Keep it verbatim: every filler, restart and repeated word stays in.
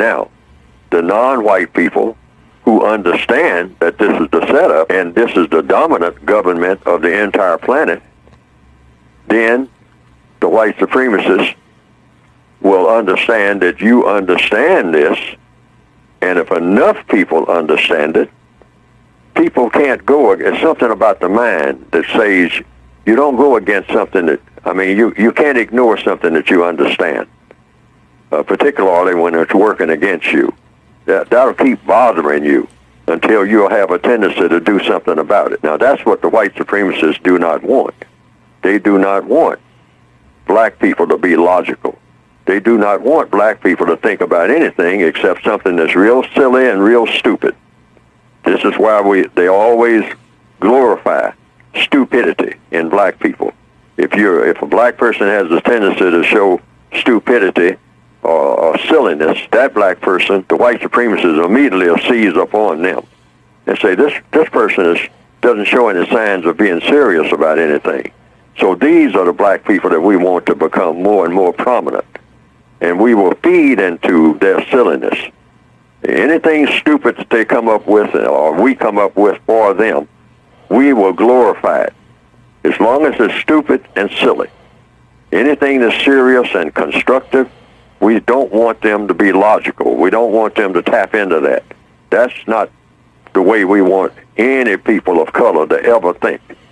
Now, the non-white people who understand that this is the setup and this is the dominant government of the entire planet, then the white supremacists will understand that you understand this, and if enough people understand it, people can't go against something about the mind that says you don't go against something that, I mean, you, you can't ignore something that you understand, uh, particularly when it's working against you. That, that'll keep bothering you until you'll have a tendency to do something about it. Now, that's what the white supremacists do not want. They do not want black people to be logical. They do not want black people to think about anything except something that's real silly and real stupid. This is why we they always glorify stupidity in black people. If you're if a black person has a tendency to show stupidity or, or silliness, that black person, the white supremacists immediately seize upon them and say this this person is doesn't show any signs of being serious about anything. So these are the black people that we want to become more and more prominent, and we will feed into their silliness. Anything stupid that they come up with, or we come up with for them, we will glorify it, as long as it's stupid and silly. Anything that's serious and constructive, we don't want them to be logical. We don't want them to tap into that. That's not the way we want any people of color to ever think.